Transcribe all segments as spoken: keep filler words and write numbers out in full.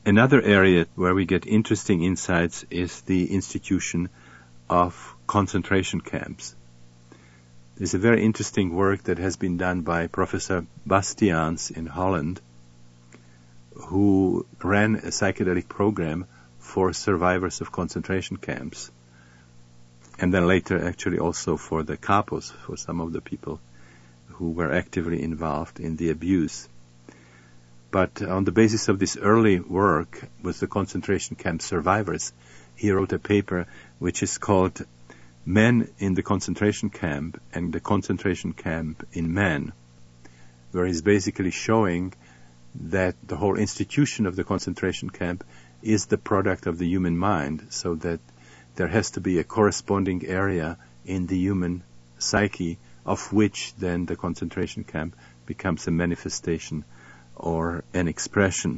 Another area where we get interesting insights is the institution of concentration camps. There's a very interesting work that has been done by Professor Bastiaans in Holland, who ran a psychedelic program for survivors of concentration camps, and then later actually also for the capos, for some of the people who were actively involved in the abuse. But on the basis of this early work with the concentration camp survivors, he wrote a paper which is called Men in the Concentration Camp and the Concentration Camp in Men, where he's basically showing that the whole institution of the concentration camp is the product of the human mind, so that there has to be a corresponding area in the human psyche of which then the concentration camp becomes a manifestation or an expression.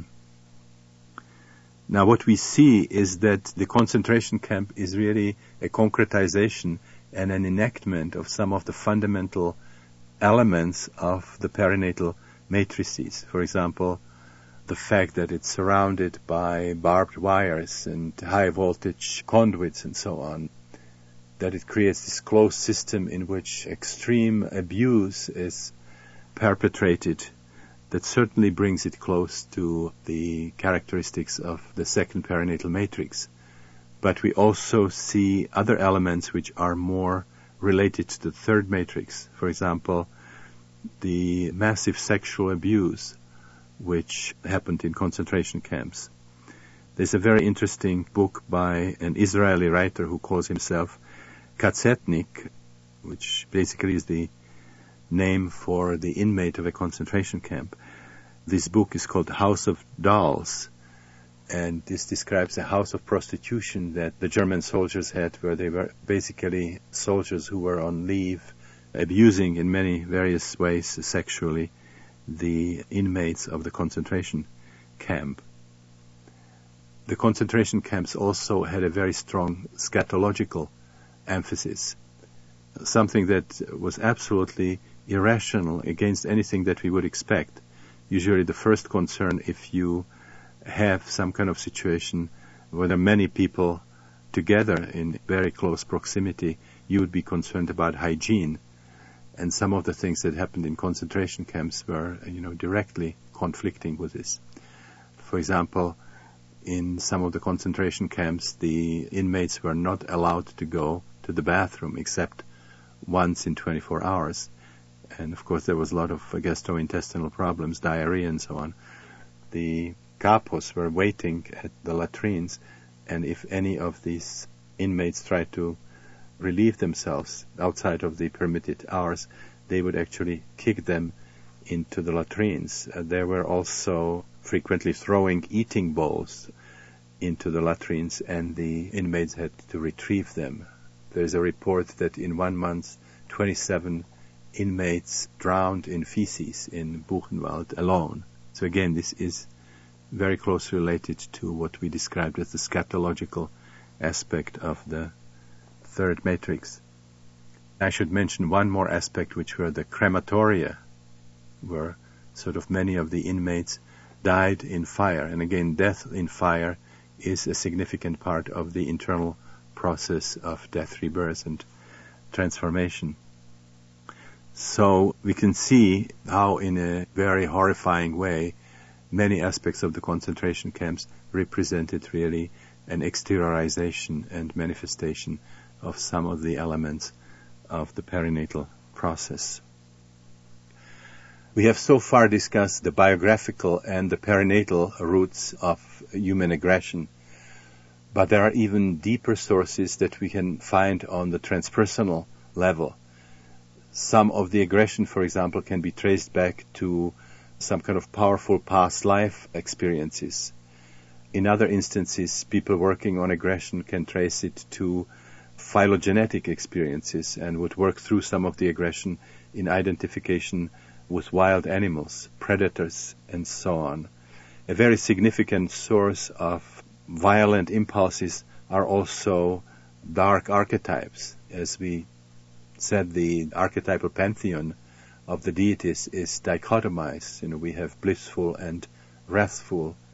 Now what we see is that the concentration camp is really a concretization and an enactment of some of the fundamental elements of the perinatal matrices. For example, the fact that it's surrounded by barbed wires and high voltage conduits and so on, that it creates this closed system in which extreme abuse is perpetrated, that certainly brings it close to the characteristics of the second perinatal matrix. But we also see other elements which are more related to the third matrix. For example, the massive sexual abuse which happened in concentration camps. There's a very interesting book by an Israeli writer who calls himself Katzetnik, which basically is the name for the inmate of a concentration camp. This book is called House of Dolls, and this describes a house of prostitution that the German soldiers had, where they were basically soldiers who were on leave, abusing in many various ways sexually the inmates of the concentration camp. The concentration camps also had a very strong scatological emphasis, something that was absolutely irrational against anything that we would expect. Usually the first concern, if you have some kind of situation where there are many people together in very close proximity, you would be concerned about hygiene. And some of the things that happened in concentration camps were, you know, directly conflicting with this. For example, in some of the concentration camps, the inmates were not allowed to go to the bathroom except once in twenty-four hours. And of course there was a lot of gastrointestinal problems, diarrhea and so on. The capos were waiting at the latrines, and if any of these inmates tried to relieve themselves outside of the permitted hours, they would actually kick them into the latrines. Uh, they were also frequently throwing eating bowls into the latrines, and the inmates had to retrieve them. There's a report that in one month, twenty-seven inmates drowned in feces in Buchenwald alone. So again, this is very closely related to what we described as the scatological aspect of the third matrix. I should mention one more aspect, which were the crematoria, where sort of many of the inmates died in fire. And again, death in fire is a significant part of the internal process of death, rebirth, and transformation. So we can see how in a very horrifying way many aspects of the concentration camps represented really an exteriorization and manifestation of some of the elements of the perinatal process. We have so far discussed the biographical and the perinatal roots of human aggression, but there are even deeper sources that we can find on the transpersonal level. Some of the aggression, for example, can be traced back to some kind of powerful past life experiences. In other instances, people working on aggression can trace it to phylogenetic experiences and would work through some of the aggression in identification with wild animals, predators, and so on. A very significant source of violent impulses are also dark archetypes. As we said, the archetypal pantheon of the deities is dichotomized. You know, we have blissful and wrathful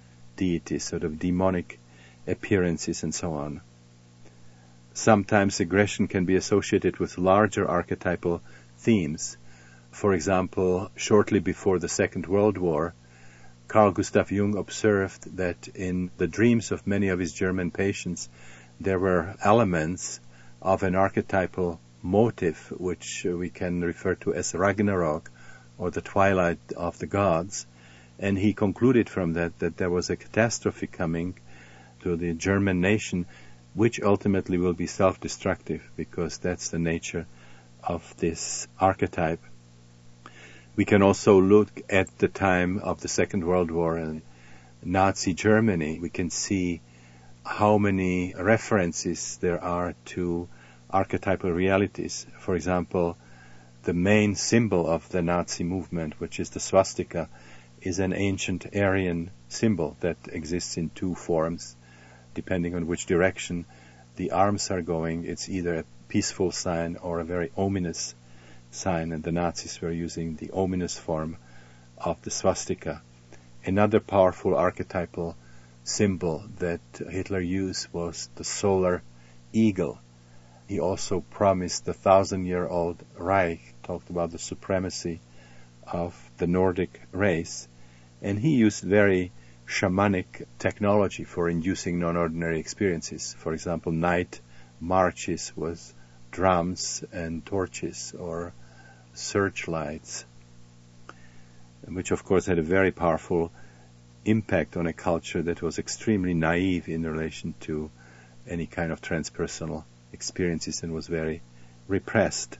deities, sort of demonic appearances and so on. Sometimes aggression can be associated with larger archetypal themes. For example, shortly before the Second World War, Carl Gustav Jung observed that in the dreams of many of his German patients there were elements of an archetypal motive, which we can refer to as Ragnarok, or the twilight of the gods. And he concluded from that that there was a catastrophe coming to the German nation, which ultimately will be self-destructive, because that's the nature of this archetype. We can also look at the time of the Second World War and Nazi Germany. We can see how many references there are to archetypal realities. For example, the main symbol of the Nazi movement, which is the swastika, is an ancient Aryan symbol that exists in two forms. Depending on which direction the arms are going, it's either a peaceful sign or a very ominous sign, and the Nazis were using the ominous form of the swastika. Another powerful archetypal symbol that Hitler used was the solar eagle. He also promised the thousand-year-old Reich, talked about the supremacy of the Nordic race, and he used very shamanic technology for inducing non-ordinary experiences. For example, night marches with drums and torches or searchlights, which of course had a very powerful impact on a culture that was extremely naive in relation to any kind of transpersonal experiences and was very repressed.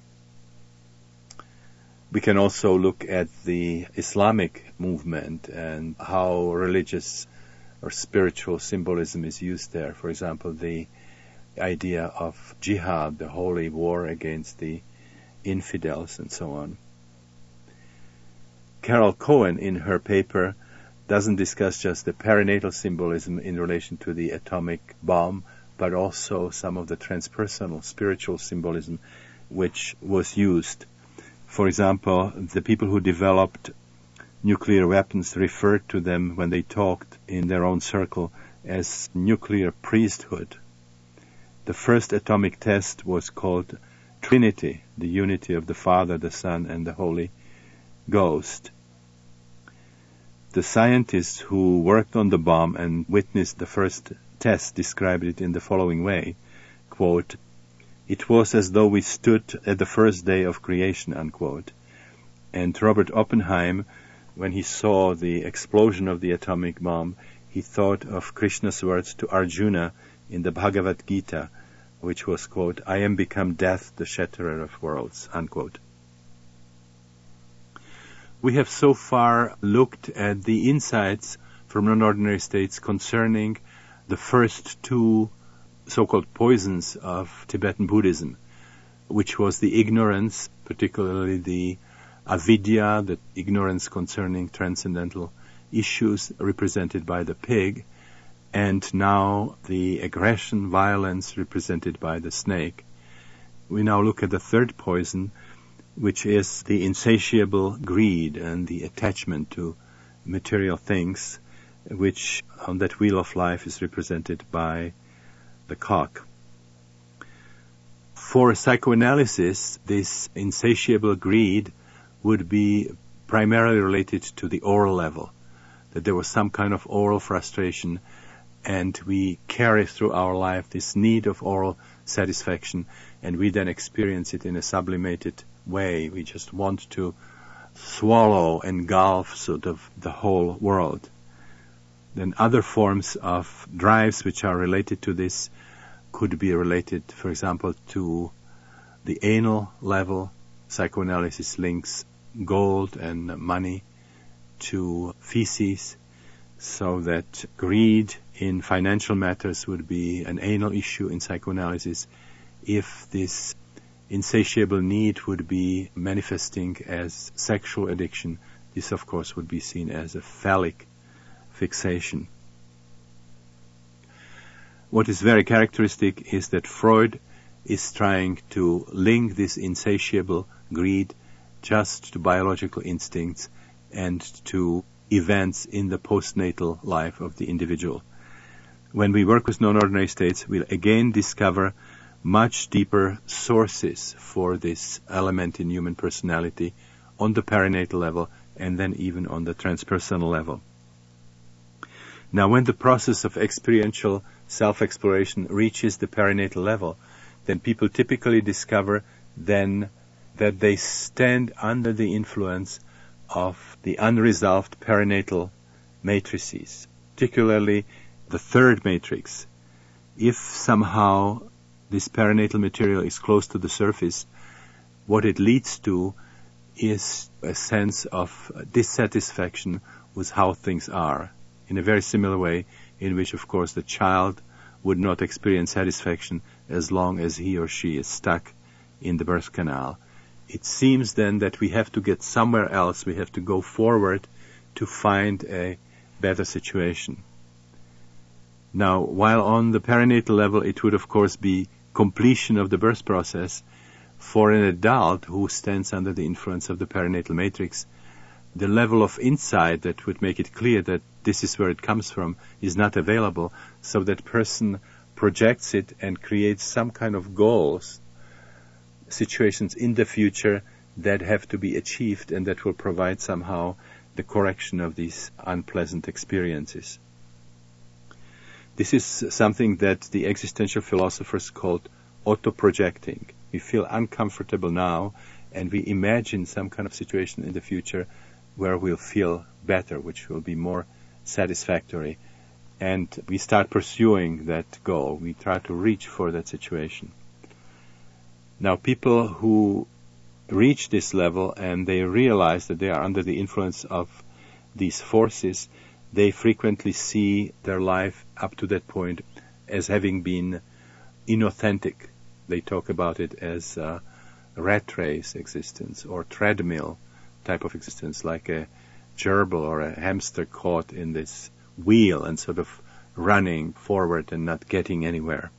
We can also look at the Islamic movement and how religious or spiritual symbolism is used there. For example, the idea of jihad, the holy war against the infidels and so on. Carol Cohen, in her paper, doesn't discuss just the perinatal symbolism in relation to the atomic bomb, but also some of the transpersonal spiritual symbolism which was used. For example, the people who developed nuclear weapons referred to them when they talked in their own circle as nuclear priesthood. The first atomic test was called Trinity, the unity of the Father, the Son, and the Holy Ghost. The scientists who worked on the bomb and witnessed the first test described it in the following way, quote, "It was as though we stood at the first day of creation," unquote. And Robert Oppenheim, when he saw the explosion of the atomic bomb, he thought of Krishna's words to Arjuna in the Bhagavad Gita, which was, quote, "I am become death, the shatterer of worlds," unquote. We have so far looked at the insights from non-ordinary states concerning the first two so-called poisons of Tibetan Buddhism, which was the ignorance, particularly the avidya, the ignorance concerning transcendental issues represented by the pig, and now the aggression, violence represented by the snake. We now look at the third poison, which is the insatiable greed and the attachment to material things, which on that wheel of life is represented by the cock. For psychoanalysis, this insatiable greed would be primarily related to the oral level, that there was some kind of oral frustration, and we carry through our life this need of oral satisfaction, and we then experience it in a sublimated way. We just want to swallow, engulf sort of the whole world. Then other forms of drives which are related to this could be related, for example, to the anal level. Psychoanalysis links gold and money to feces, so that greed in financial matters would be an anal issue in psychoanalysis. If this insatiable need would be manifesting as sexual addiction, this of course would be seen as a phallic fixation. What is very characteristic is that Freud is trying to link this insatiable greed just to biological instincts and to events in the postnatal life of the individual. When we work with non-ordinary states, we'll again discover much deeper sources for this element in human personality on the perinatal level and then even on the transpersonal level. Now, when the process of experiential self-exploration reaches the perinatal level, then people typically discover then that they stand under the influence of the unresolved perinatal matrices, particularly the third matrix. If somehow this perinatal material is close to the surface, what it leads to is a sense of dissatisfaction with how things are, in a very similar way in which, of course, the child would not experience satisfaction as long as he or she is stuck in the birth canal. It seems then that we have to get somewhere else, we have to go forward to find a better situation. Now, while on the perinatal level it would of course be completion of the birth process, for an adult who stands under the influence of the perinatal matrix, the level of insight that would make it clear that this is where it comes from is not available, so that person projects it and creates some kind of goals, situations in the future that have to be achieved and that will provide somehow the correction of these unpleasant experiences. This is something that the existential philosophers called auto-projecting. We feel uncomfortable now and we imagine some kind of situation in the future where we'll feel better, which will be more satisfactory. And we start pursuing that goal. We try to reach for that situation. Now, people who reach this level and they realize that they are under the influence of these forces, they frequently see their life up to that point as having been inauthentic. They talk about it as a rat race existence or treadmill type of existence, like a gerbil or a hamster caught in this wheel and sort of running forward and not getting anywhere.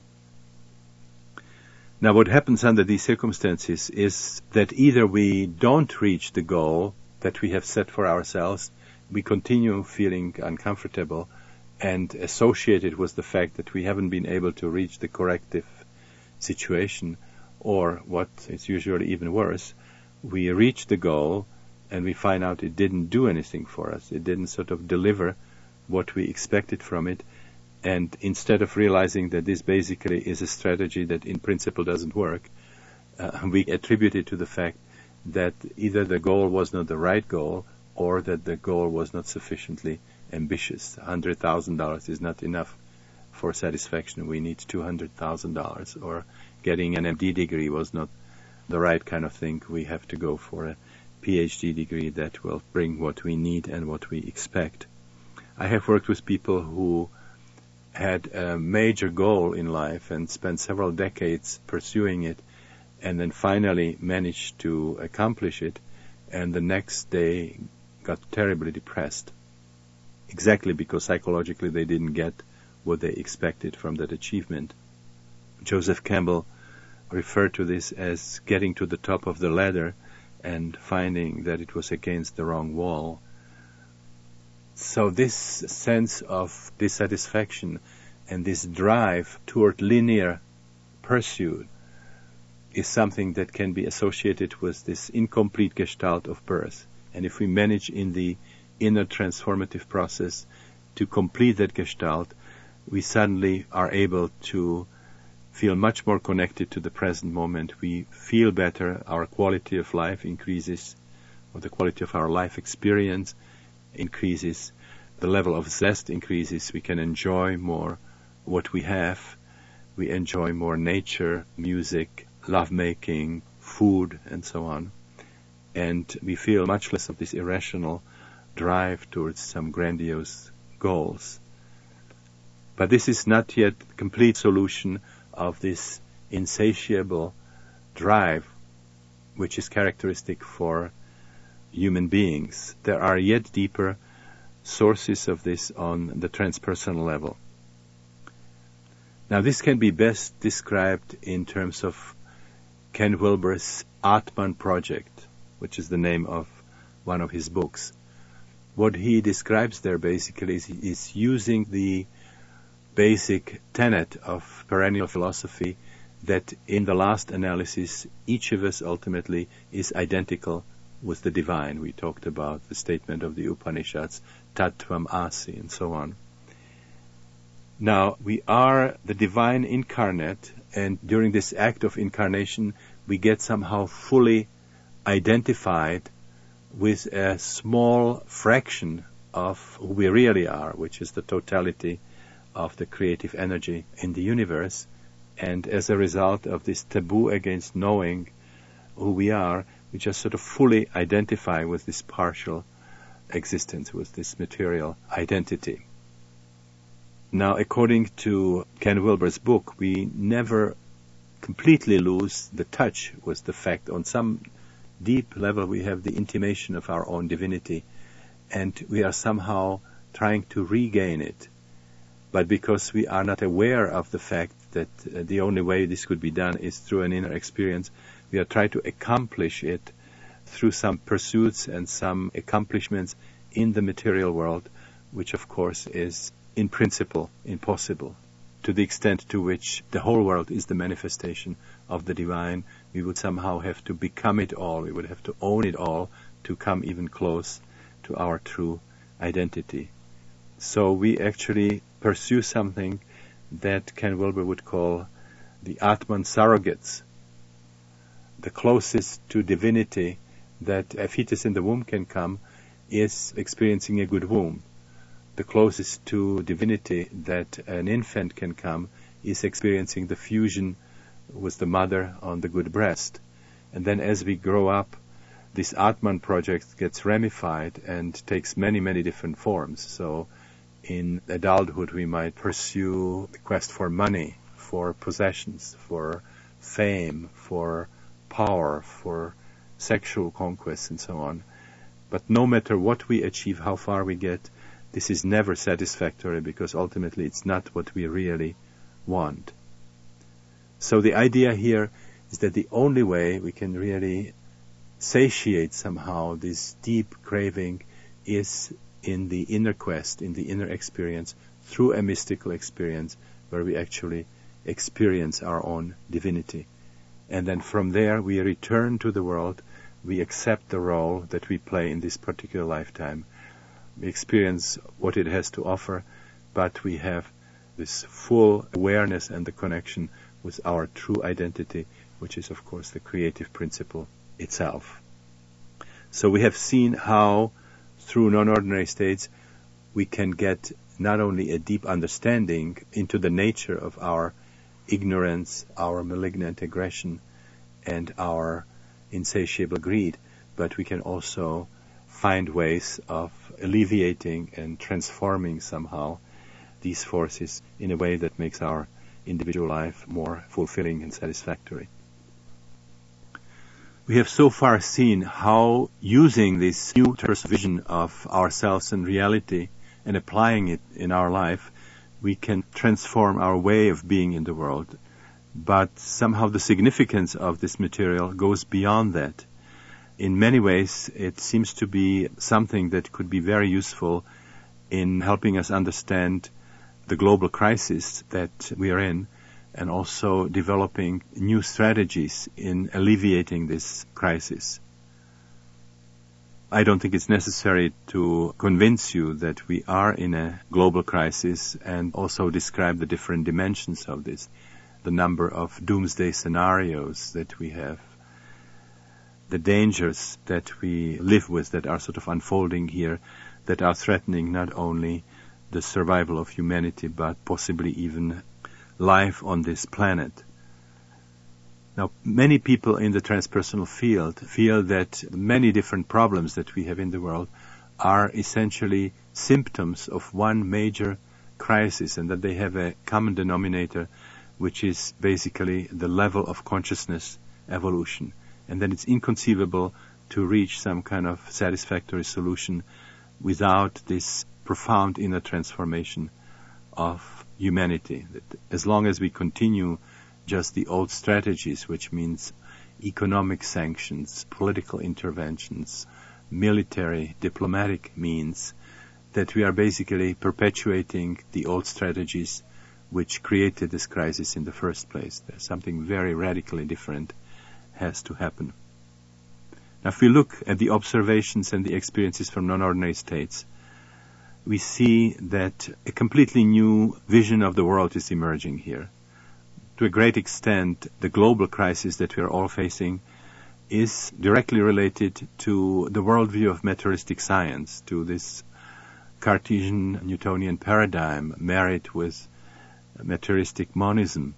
Now, what happens under these circumstances is that either we don't reach the goal that we have set for ourselves, we continue feeling uncomfortable and associated with the fact that we haven't been able to reach the corrective situation, or what is usually even worse, we reach the goal and we find out it didn't do anything for us. It didn't sort of deliver what we expected from it. And instead of realizing that this basically is a strategy that in principle doesn't work, uh, we attribute it to the fact that either the goal was not the right goal or that the goal was not sufficiently ambitious. one hundred thousand dollars is not enough for satisfaction. We need two hundred thousand dollars. Or getting an M D degree was not the right kind of thing. We have to go for a P H D degree that will bring what we need and what we expect. I have worked with people who had a major goal in life and spent several decades pursuing it, and then finally managed to accomplish it, and the next day got terribly depressed, exactly because psychologically they didn't get what they expected from that achievement. Joseph Campbell referred to this as getting to the top of the ladder and finding that it was against the wrong wall. So this sense of dissatisfaction and this drive toward linear pursuit is something that can be associated with this incomplete gestalt of birth. And if we manage in the inner transformative process to complete that gestalt, we suddenly are able to feel much more connected to the present moment. We feel better, our quality of life increases, or the quality of our life experience increases, the level of zest increases, we can enjoy more what we have, we enjoy more nature, music, lovemaking, food, and so on. And we feel much less of this irrational drive towards some grandiose goals. But this is not yet the complete solution of this insatiable drive, which is characteristic for human beings. There are yet deeper sources of this on the transpersonal level. Now, this can be best described in terms of Ken Wilber's Atman Project, which is the name of one of his books. what he describes there basically is, is using the basic tenet of perennial philosophy that in the last analysis, each of us ultimately is identical with the divine. We talked about the statement of the Upanishads, Tattvam Asi, and so on. Now, we are the divine incarnate, and during this act of incarnation, we get somehow fully identified with a small fraction of who we really are, which is the totality of the creative energy in the universe. And as a result of this taboo against knowing who we are, we just sort of fully identify with this partial existence, with this material identity. Now, according to Ken Wilber's book, we never completely lose the touch with the fact. On some deep level, we have the intimation of our own divinity, and we are somehow trying to regain it. But because we are not aware of the fact that uh, the only way this could be done is through an inner experience, we are trying to accomplish it through some pursuits and some accomplishments in the material world, which of course is in principle impossible. To the extent to which the whole world is the manifestation of the divine, we would somehow have to become it all, we would have to own it all to come even close to our true identity. So we actually pursue something that Ken Wilber would call the Atman surrogates, the closest to divinity that a fetus in the womb can come is experiencing a good womb. The closest to divinity that an infant can come is experiencing the fusion with the mother on the good breast. And then as we grow up, this Atman project gets ramified and takes many, many different forms. So in adulthood, we might pursue the quest for money, for possessions, for fame, for power, for sexual conquest, and so on. But no matter what we achieve, how far we get, this is never satisfactory, because ultimately it's not what we really want. So the idea here is that the only way we can really satiate somehow this deep craving is in the inner quest, in the inner experience, through a mystical experience where we actually experience our own divinity. And then from there we return to the world, we accept the role that we play in this particular lifetime. We experience what it has to offer, but we have this full awareness and the connection with our true identity, which is of course the creative principle itself. So we have seen how through non-ordinary states we can get not only a deep understanding into the nature of our ignorance, our malignant aggression, and our insatiable greed, but we can also find ways of alleviating and transforming somehow these forces in a way that makes our individual life more fulfilling and satisfactory. We have so far seen how using this new vision of ourselves and reality and applying it in our life, we can transform our way of being in the world. But somehow the significance of this material goes beyond that. In many ways, it seems to be something that could be very useful in helping us understand the global crisis that we are in, and also developing new strategies in alleviating this crisis. I don't think it's necessary to convince you that we are in a global crisis and also describe the different dimensions of this, the number of doomsday scenarios that we have, the dangers that we live with that are sort of unfolding here, that are threatening not only the survival of humanity, but possibly even life on this planet. Now, many people in the transpersonal field feel that many different problems that we have in the world are essentially symptoms of one major crisis, and that they have a common denominator, which is basically the level of consciousness evolution. And then it's inconceivable to reach some kind of satisfactory solution without this profound inner transformation of humanity. That as long as we continue just the old strategies, which means economic sanctions, political interventions, military, diplomatic means, that we are basically perpetuating the old strategies which created this crisis in the first place. There's something very radically different has to happen. Now, if we look at the observations and the experiences from non-ordinary states, we see that a completely new vision of the world is emerging here. To a great extent, the global crisis that we are all facing is directly related to the worldview of materialistic science, to this Cartesian Newtonian paradigm married with materialistic monism.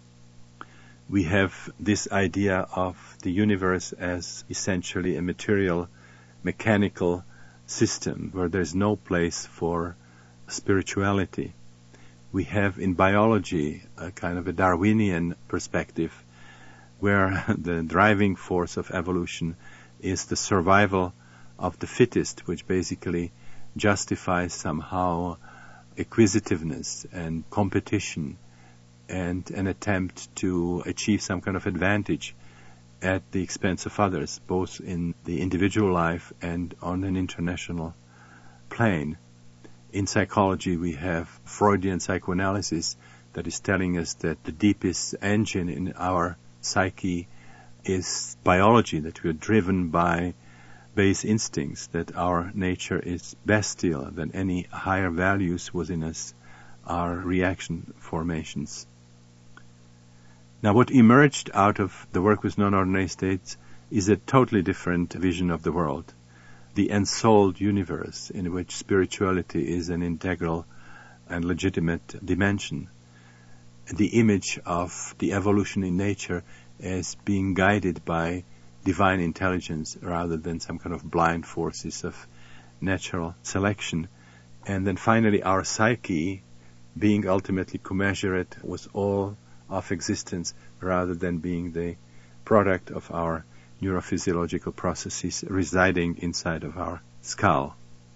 We have this idea of the universe as essentially a material, mechanical system where there's no place for spirituality. We have in biology a kind of a Darwinian perspective where the driving force of evolution is the survival of the fittest, which basically justifies somehow acquisitiveness and competition and an attempt to achieve some kind of advantage at the expense of others, both in the individual life and on an international plane. In psychology, we have Freudian psychoanalysis that is telling us that the deepest engine in our psyche is biology, that we are driven by base instincts, that our nature is bestial, that any higher values within us are reaction formations. Now, what emerged out of the work with non-ordinary states is a totally different vision of the world, the ensouled universe in which spirituality is an integral and legitimate dimension. The image of the evolution in nature as being guided by divine intelligence rather than some kind of blind forces of natural selection. And then finally our psyche being ultimately commensurate with all of existence rather than being the product of our neurophysiological processes residing inside of our skull.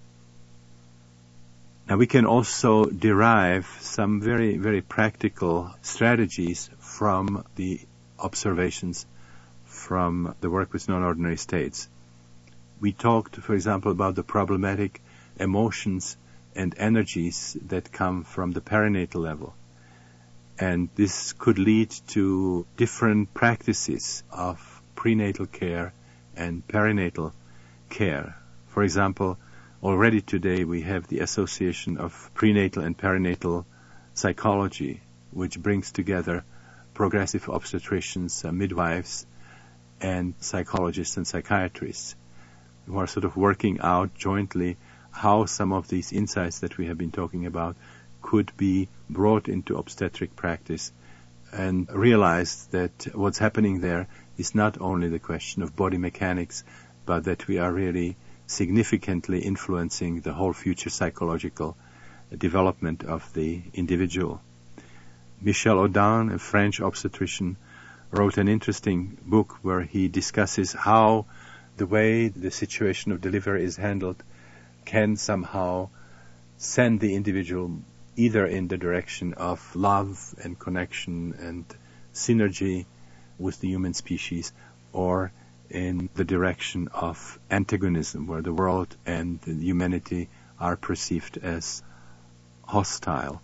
Now we can also derive some very, very practical strategies from the observations from the work with non-ordinary states. We talked, for example, about the problematic emotions and energies that come from the perinatal level. And this could lead to different practices of prenatal care and perinatal care. For example, already today we have the association of prenatal and perinatal psychology, which brings together progressive obstetricians, uh, midwives, and psychologists and psychiatrists who are sort of working out jointly how some of these insights that we have been talking about could be brought into obstetric practice, and realize that what's happening there is not only the question of body mechanics, but that we are really significantly influencing the whole future psychological development of the individual. Michel Audin, a French obstetrician, wrote an interesting book where he discusses how the way the situation of delivery is handled can somehow send the individual either in the direction of love and connection and synergy with the human species, or in the direction of antagonism, where the world and the humanity are perceived as hostile.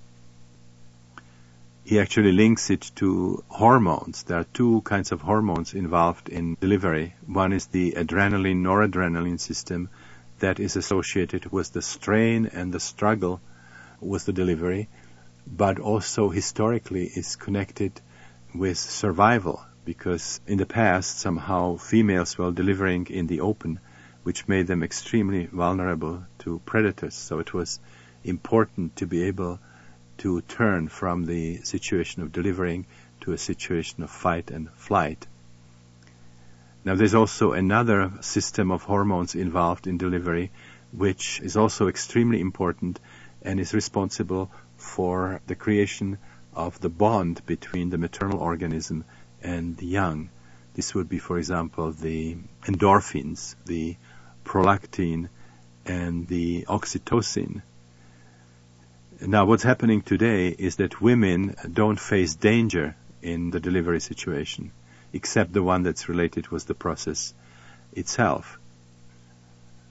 He actually links it to hormones. There are two kinds of hormones involved in delivery. One is the adrenaline, noradrenaline system that is associated with the strain and the struggle with the delivery, but also historically is connected with survival, because in the past somehow females were delivering in the open, which made them extremely vulnerable to predators. So it was important to be able to turn from the situation of delivering to a situation of fight and flight. Now there's also another system of hormones involved in delivery, which is also extremely important and is responsible for the creation of the bond between the maternal organism and the young. This would be, for example, the endorphins, the prolactin, and the oxytocin. Now, what's happening today is that women don't face danger in the delivery situation, except the one that's related with the process itself.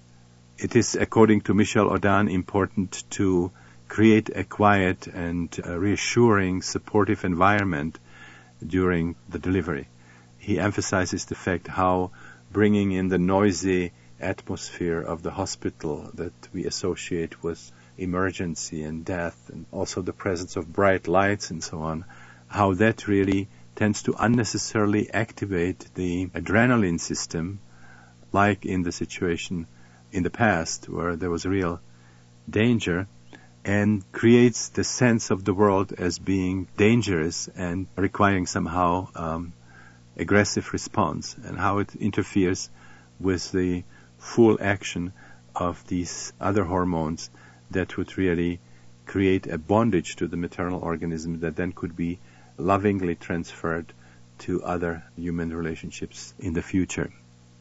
It is, according to Michel Audin, important to create a quiet and uh, reassuring, supportive environment during the delivery. He emphasizes the fact how bringing in the noisy atmosphere of the hospital that we associate with emergency and death, and also the presence of bright lights and so on, how that really tends to unnecessarily activate the adrenaline system, like in the situation in the past where there was real danger, and creates the sense of the world as being dangerous and requiring somehow um, aggressive response, and how it interferes with the full action of these other hormones that would really create a bondage to the maternal organism that then could be lovingly transferred to other human relationships in the future.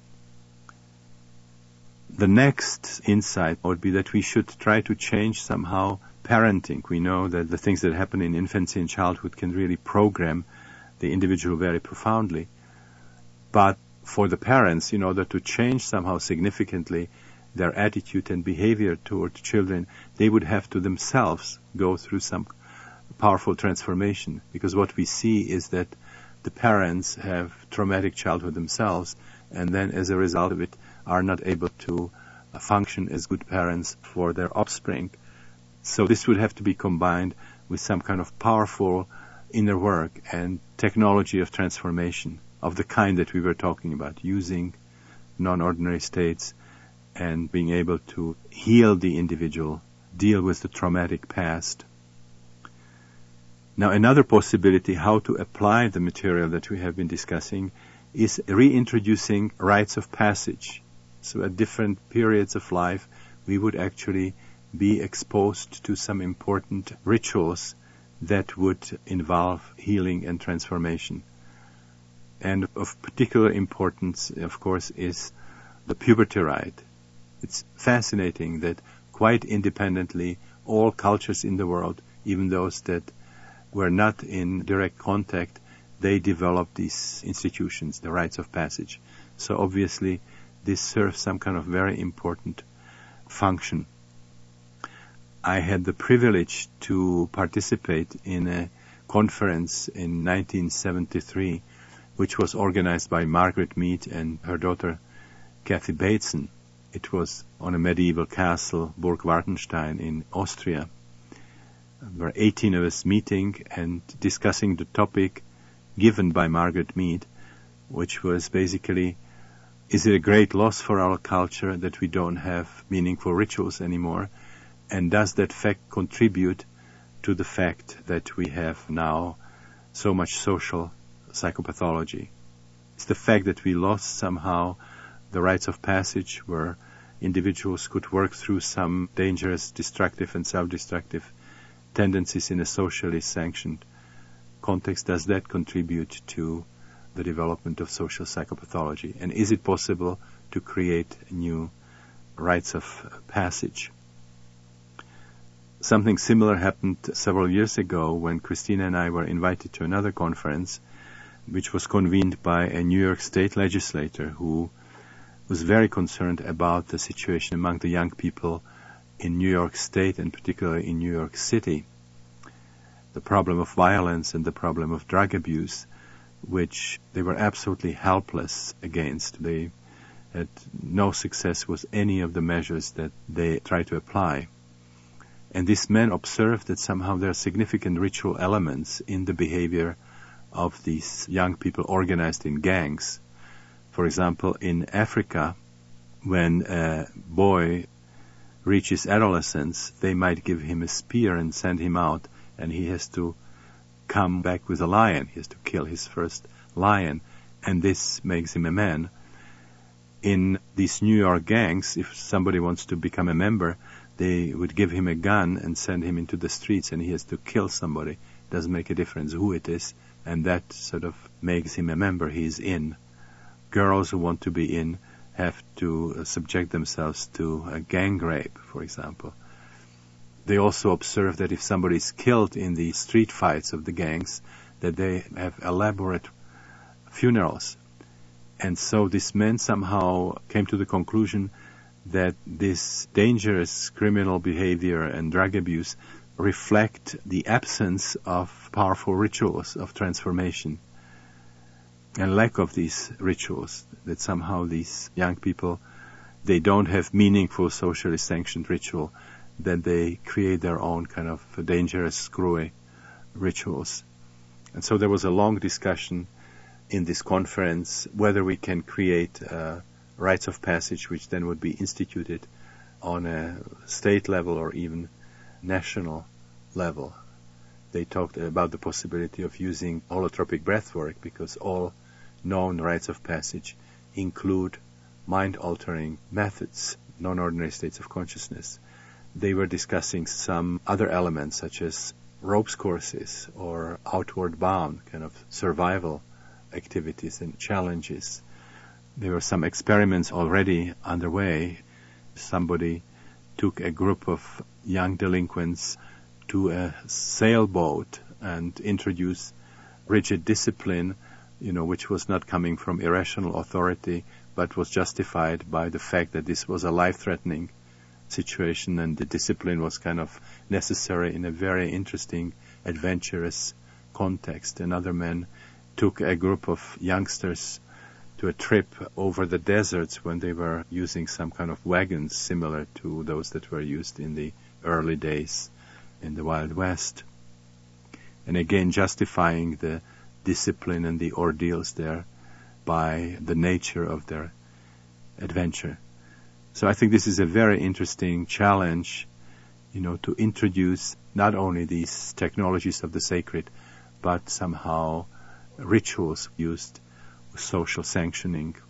The next insight would be that we should try to change somehow parenting. We know that the things that happen in infancy and childhood can really program the individual very profoundly. But for the parents, in order to change somehow significantly their attitude and behavior toward children, they would have to themselves go through some powerful transformation. Because what we see is that the parents have traumatic childhood themselves, and then as a result of it are not able to uh, function as good parents for their offspring. So this would have to be combined with some kind of powerful inner work and technology of transformation of the kind that we were talking about, using non-ordinary states and being able to heal the individual, deal with the traumatic past. Now, another possibility how to apply the material that we have been discussing is reintroducing rites of passage. So at different periods of life, we would actually be exposed to some important rituals that would involve healing and transformation. And of particular importance, of course, is the puberty rite. It's fascinating that quite independently, all cultures in the world, even those that were not in direct contact, they developed these institutions, the rites of passage. So obviously, this serves some kind of very important function. I had the privilege to participate in a conference in nineteen seventy-three, which was organized by Margaret Mead and her daughter Kathy Bateson. It was on a medieval castle, Burg Wartenstein in Austria. There were eighteen of us meeting and discussing the topic given by Margaret Mead, which was basically, is it a great loss for our culture that we don't have meaningful rituals anymore? And does that fact contribute to the fact that we have now so much social psychopathology? It's the fact that we lost somehow the rites of passage where individuals could work through some dangerous, destructive and self-destructive tendencies in a socially sanctioned context. Does that contribute to the development of social psychopathology? And is it possible to create new rites of passage? Something similar happened several years ago when Christina and I were invited to another conference, which was convened by a New York State legislator who was very concerned about the situation among the young people in New York State and particularly in New York City. The problem of violence and the problem of drug abuse, which they were absolutely helpless against. They had no success with any of the measures that they tried to apply. And this man observed that somehow there are significant ritual elements in the behavior of these young people organized in gangs. For example, in Africa, when a boy reaches adolescence, they might give him a spear and send him out, and he has to come back with a lion. He has to kill his first lion, and this makes him a man. In these New York gangs, if somebody wants to become a member, they would give him a gun and send him into the streets, and he has to kill somebody. It doesn't make a difference who it is, and that sort of makes him a member. He's in. Girls who want to be in have to uh, subject themselves to a gang rape, for example. They also observe that if somebody is killed in the street fights of the gangs, that they have elaborate funerals. And so this man somehow came to the conclusion that this dangerous criminal behavior and drug abuse reflect the absence of powerful rituals of transformation and lack of these rituals, that somehow these young people, they don't have meaningful socially sanctioned ritual, that they create their own kind of dangerous, screwy rituals. And so there was a long discussion in this conference whether we can create uh, rites of passage which then would be instituted on a state level or even national level. They talked about the possibility of using holotropic breathwork because all known rites of passage include mind-altering methods, non-ordinary states of consciousness. They were discussing some other elements such as ropes courses or outward bound kind of survival activities and challenges. There were some experiments already underway. Somebody took a group of young delinquents to a sailboat and introduced rigid discipline, you know, which was not coming from irrational authority, but was justified by the fact that this was a life-threatening situation and the discipline was kind of necessary in a very interesting, adventurous context. Another man took a group of youngsters to a trip over the deserts when they were using some kind of wagons similar to those that were used in the early days in the Wild West. And again, justifying the discipline and the ordeals there by the nature of their adventure. So I think this is a very interesting challenge, you know, to introduce not only these technologies of the sacred, but somehow rituals used with social sanctioning